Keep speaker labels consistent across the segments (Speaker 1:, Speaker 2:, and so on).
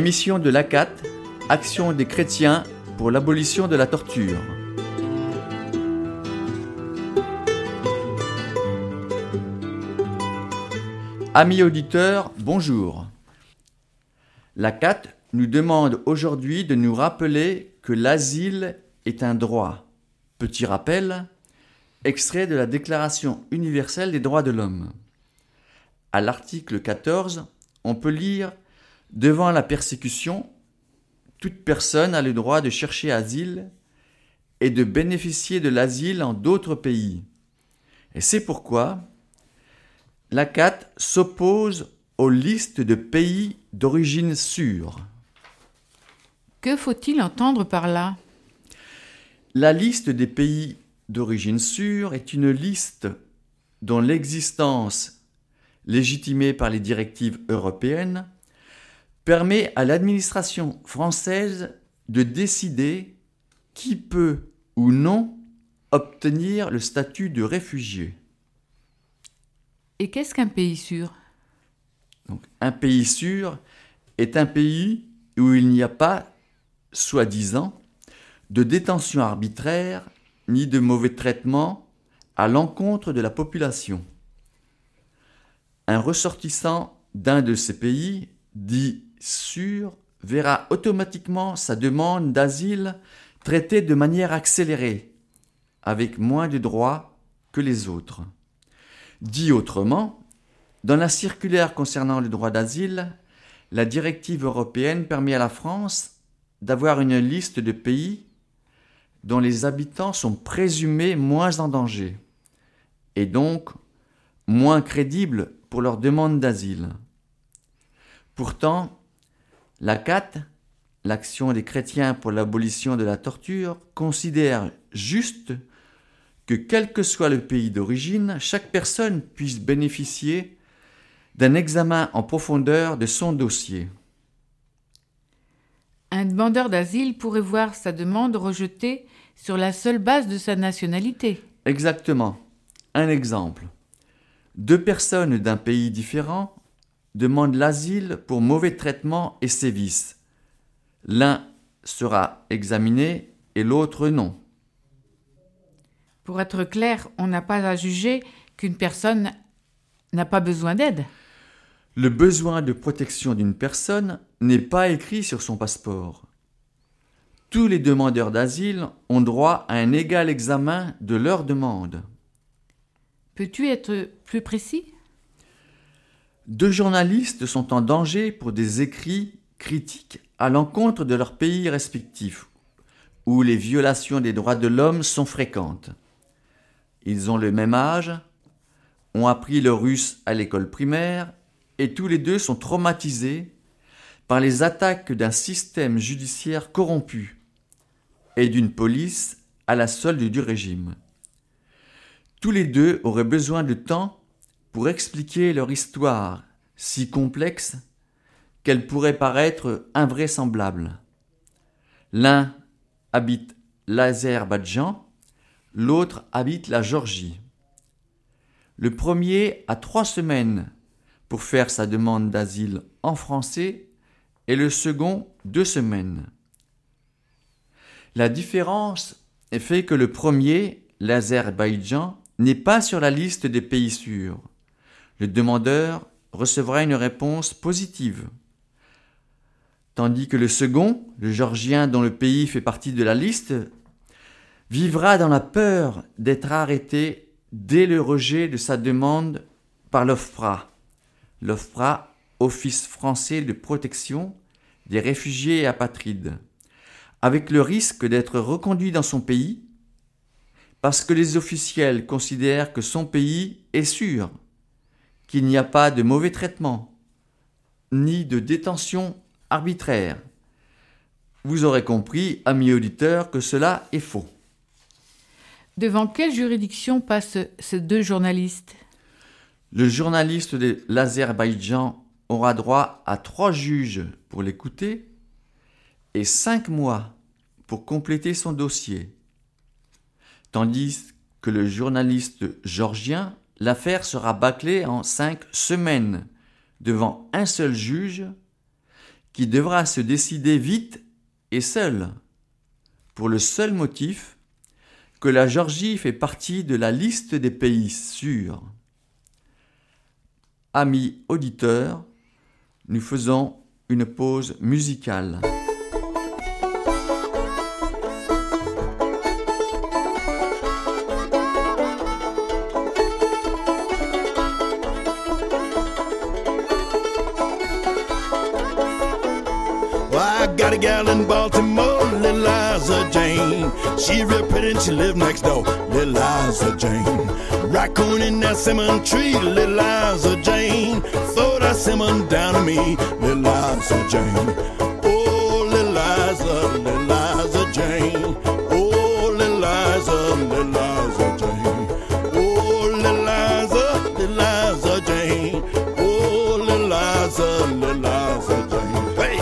Speaker 1: Émission de l'ACAT, Action des chrétiens pour l'abolition de la torture. Amis auditeurs, bonjour. L'ACAT nous demande aujourd'hui de nous rappeler que l'asile est un droit. Petit rappel, extrait de la Déclaration universelle des droits de l'homme. À l'article 14, on peut lire « Devant la persécution, toute personne a le droit de chercher asile et de bénéficier de l'asile en d'autres pays. » Et c'est pourquoi l'ACAT s'oppose aux listes de pays d'origine sûre.
Speaker 2: Que faut-il entendre par là ?
Speaker 1: La liste des pays d'origine sûre est une liste dont l'existence, légitimée par les directives européennes, permet à l'administration française de décider qui peut ou non obtenir le statut de réfugié.
Speaker 2: Et qu'est-ce qu'un pays sûr ?
Speaker 1: Donc, un pays sûr est un pays où il n'y a pas, soi-disant, de détention arbitraire ni de mauvais traitement à l'encontre de la population. Un ressortissant d'un de ces pays, dit sûr, verra automatiquement sa demande d'asile traitée de manière accélérée, avec moins de droits que les autres. Dit autrement, dans la circulaire concernant le droit d'asile, la directive européenne permet à la France d'avoir une liste de pays dont les habitants sont présumés moins en danger, et donc moins crédibles pour leur demande d'asile. Pourtant, l'ACAT, l'Action des chrétiens pour l'abolition de la torture, considère juste que quel que soit le pays d'origine, chaque personne puisse bénéficier d'un examen en profondeur de son dossier.
Speaker 2: Un demandeur d'asile pourrait voir sa demande rejetée sur la seule base de sa nationalité.
Speaker 1: Exactement. Un exemple. 2 personnes d'un pays différent demandent l'asile pour mauvais traitement et sévices. L'un sera examiné et l'autre non.
Speaker 2: Pour être clair, on n'a pas à juger qu'une personne n'a pas besoin d'aide.
Speaker 1: Le besoin de protection d'une personne n'est pas écrit sur son passeport. Tous les demandeurs d'asile ont droit à un égal examen de leur demande.
Speaker 2: Peux-tu être plus précis ?
Speaker 1: 2 journalistes sont en danger pour des écrits critiques à l'encontre de leur pays respectif, où les violations des droits de l'homme sont fréquentes. Ils ont le même âge, ont appris le russe à l'école primaire, et tous les 2 sont traumatisés par les attaques d'un système judiciaire corrompu et d'une police à la solde du régime. Tous les 2 auraient besoin de temps pour expliquer leur histoire, si complexe qu'elle pourrait paraître invraisemblable. L'un habite l'Azerbaïdjan, l'autre habite la Géorgie. Le premier a 3 semaines pour faire sa demande d'asile en français et le second 2 semaines. La différence fait que le premier, l'Azerbaïdjan, n'est pas sur la liste des pays sûrs. Le demandeur recevra une réponse positive, tandis que le second, le Géorgien dont le pays fait partie de la liste, vivra dans la peur d'être arrêté dès le rejet de sa demande par l'OFPRA. L'OFPRA, Office français de protection des réfugiés et apatrides, avec le risque d'être reconduit dans son pays parce que les officiels considèrent que son pays est sûr, qu'il n'y a pas de mauvais traitement, ni de détention arbitraire. Vous aurez compris, amis auditeurs, que cela est faux.
Speaker 2: Devant quelle juridiction passent ces 2 journalistes ?
Speaker 1: Le journaliste de l'Azerbaïdjan aura droit à 3 juges pour l'écouter et 5 mois pour compléter son dossier. Tandis que le journaliste géorgien, l'affaire sera bâclée en 5 semaines devant un seul juge qui devra se décider vite et seul, pour le seul motif que la Géorgie fait partie de la liste des pays sûrs. Amis auditeurs, nous faisons une pause musicale.
Speaker 3: Got a gal in Baltimore, Little Liza Jane. She real pretty and she live next door, Little Liza Jane. Raccoon in that cinnamon tree, Little Liza Jane. Throw that cinnamon down to me, Little Liza Jane. Oh, Little Liza Jane. Oh, Little Liza Jane. Oh, Little Liza Jane. Oh, Little Liza Jane. Hey!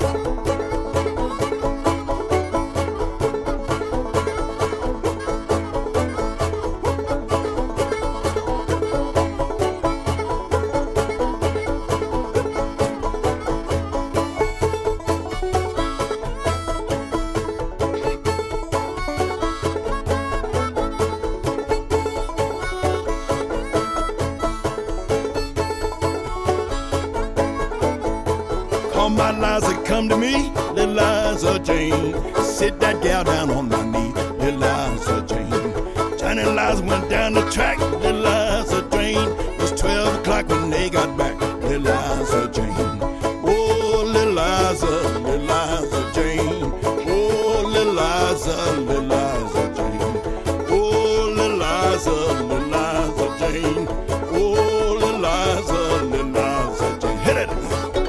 Speaker 3: All my Liza, come to me, Little Liza Jane. Sit that gal down on my knee, Little Liza Jane. Johnny and Liza went down the track, Little Liza Jane. It was 12 o'clock when they got back, Little Liza Jane. Oh, Little Liza Jane. Oh, Little Liza Jane. Oh, Little Liza Jane. Oh, Little Liza Jane. Hit it!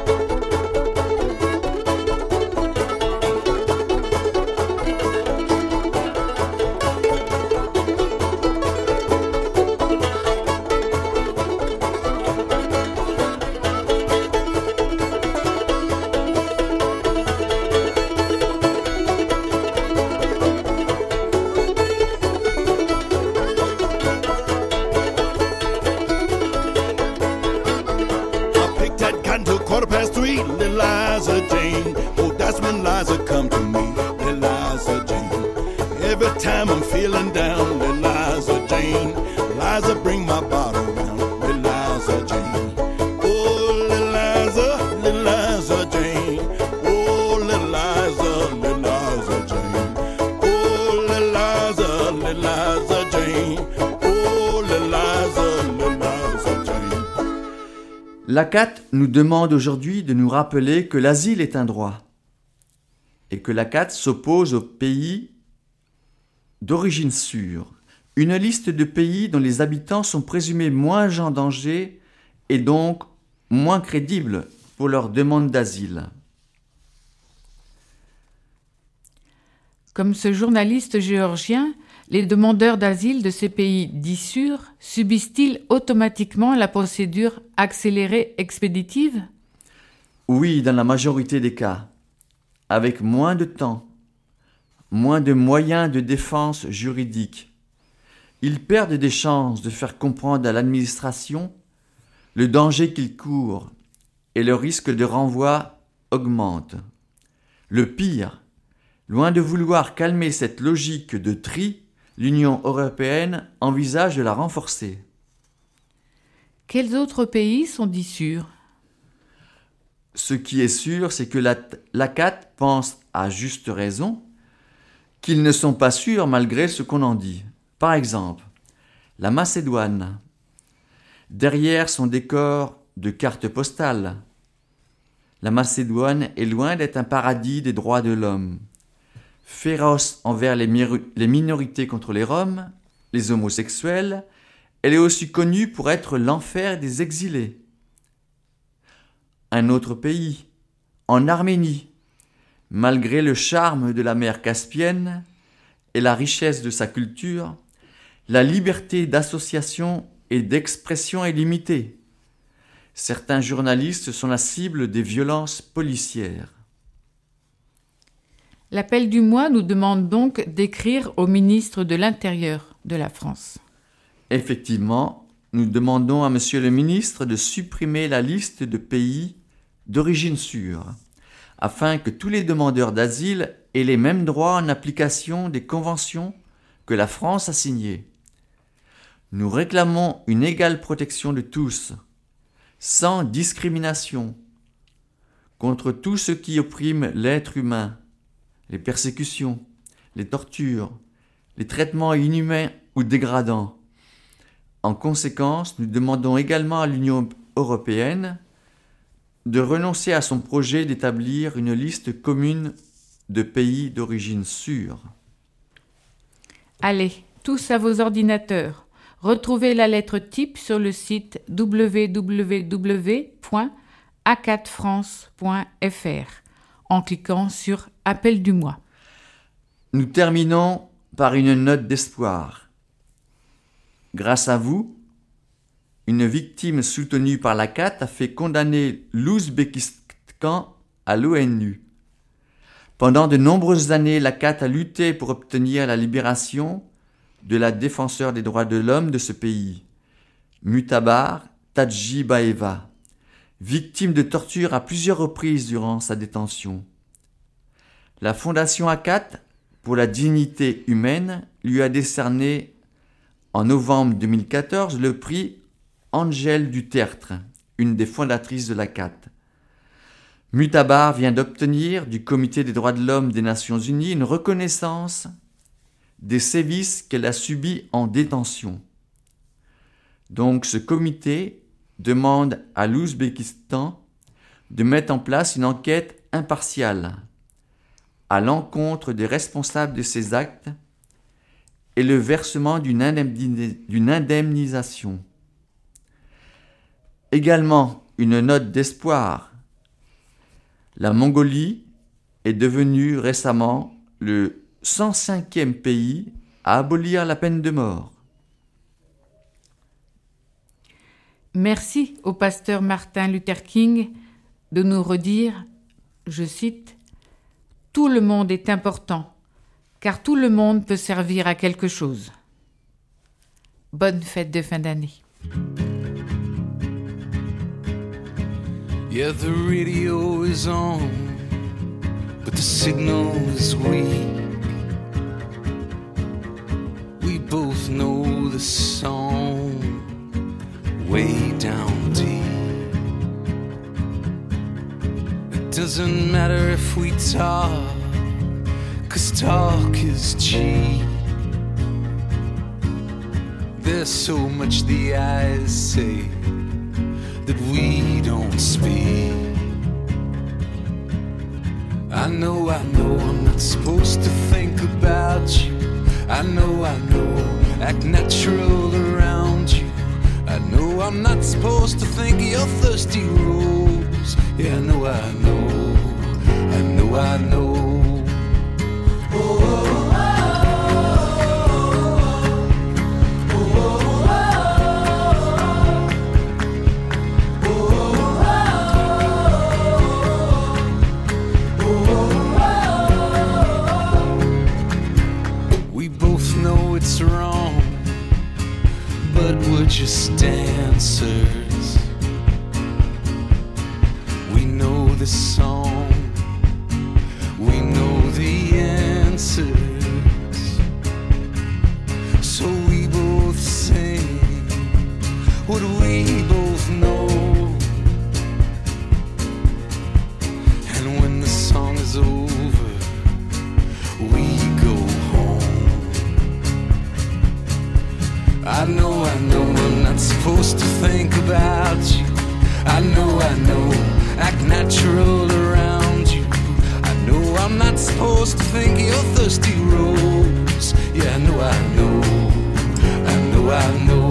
Speaker 3: Little Liza Jane. Oh, that's when Liza come to me, Little Liza Jane. Every time I'm feeling down, Little Liza Jane. Liza bring my bottle round, Little Liza Jane. Oh, Little Liza Jane. Oh, Little Liza Jane. Oh, Little Liza Jane. Oh, Little Liza Jane.
Speaker 1: L'ACAT nous demande aujourd'hui de nous rappeler que l'asile est un droit et que l'ACAT s'oppose aux pays d'origine sûre, une liste de pays dont les habitants sont présumés moins en danger et donc moins crédibles pour leur demande d'asile.
Speaker 2: Comme ce journaliste géorgien, les demandeurs d'asile de ces pays dits sûrs subissent-ils automatiquement la procédure accélérée expéditive ?
Speaker 1: Oui, dans la majorité des cas, avec moins de temps, moins de moyens de défense juridique. Ils perdent des chances de faire comprendre à l'administration le danger qu'ils courent et le risque de renvoi augmente. Le pire, loin de vouloir calmer cette logique de tri, l'Union européenne envisage de la renforcer.
Speaker 2: Quels autres pays sont dits sûrs ?
Speaker 1: Ce qui est sûr, c'est que l'ACAT pense, à juste raison, qu'ils ne sont pas sûrs malgré ce qu'on en dit. Par exemple, la Macédoine. Derrière son décor de cartes postales, la Macédoine est loin d'être un paradis des droits de l'homme. Féroce envers les minorités contre les Roms, les homosexuels, elle est aussi connue pour être l'enfer des exilés. Un autre pays, en Arménie, malgré le charme de la mer Caspienne et la richesse de sa culture, la liberté d'association et d'expression est limitée. Certains journalistes sont la cible des violences policières.
Speaker 2: L'appel du mois nous demande donc d'écrire au ministre de l'Intérieur de la France.
Speaker 1: Effectivement, nous demandons à Monsieur le ministre de supprimer la liste de pays d'origine sûre. afin que tous les demandeurs d'asile aient les mêmes droits en application des conventions que la France a signées. Nous réclamons une égale protection de tous, sans discrimination, contre tout ce qui opprime l'être humain, les persécutions, les tortures, les traitements inhumains ou dégradants. En conséquence, nous demandons également à l'Union européenne de renoncer à son projet d'établir une liste commune de pays d'origine sûre.
Speaker 2: Allez, tous à vos ordinateurs. Retrouvez la lettre type sur le site www.acatfrance.fr en cliquant sur « Appel du mois ».
Speaker 1: Nous terminons par une note d'espoir. Grâce à vous, une victime soutenue par l'ACAT a fait condamner l'Ouzbékistan à l'ONU. Pendant de nombreuses années, l'ACAT a lutté pour obtenir la libération de la défenseure des droits de l'homme de ce pays, Mutabar Tadjibaeva, victime de torture à plusieurs reprises durant sa détention. La fondation ACAT pour la dignité humaine lui a décerné en novembre 2014 le prix Angèle du Tertre, une des fondatrices de l'ACAT. Mutabar vient d'obtenir du Comité des droits de l'homme des Nations Unies une reconnaissance des sévices qu'elle a subis en détention. Donc ce comité demande à l'Ouzbékistan de mettre en place une enquête impartiale à l'encontre des responsables de ces actes et le versement d'une indemnisation. Également une note d'espoir. La Mongolie est devenue récemment le 105e pays à abolir la peine de mort.
Speaker 2: Merci au pasteur Martin Luther King de nous redire, je cite, « Tout le monde est important, car tout le monde peut servir à quelque chose. » Bonne fête de fin d'année.
Speaker 4: Yeah, the radio is on, but the signal is weak. We both know the song way down deep. It doesn't matter if we talk, 'cause talk is cheap. There's so much the eyes say that we don't speak. I know I'm not supposed to think about you. I know, act natural around you. I know I'm not supposed to think of your thirsty rose. Yeah, I know. We both know it's wrong, but we're just dancers. We know the song, we know the answers. So we both sing what we both know. And when the song is over, we go home. I know, I'm not supposed to think about you. I know, act natural around you. I know I'm not supposed to think of your thirsty rose. Yeah, I know.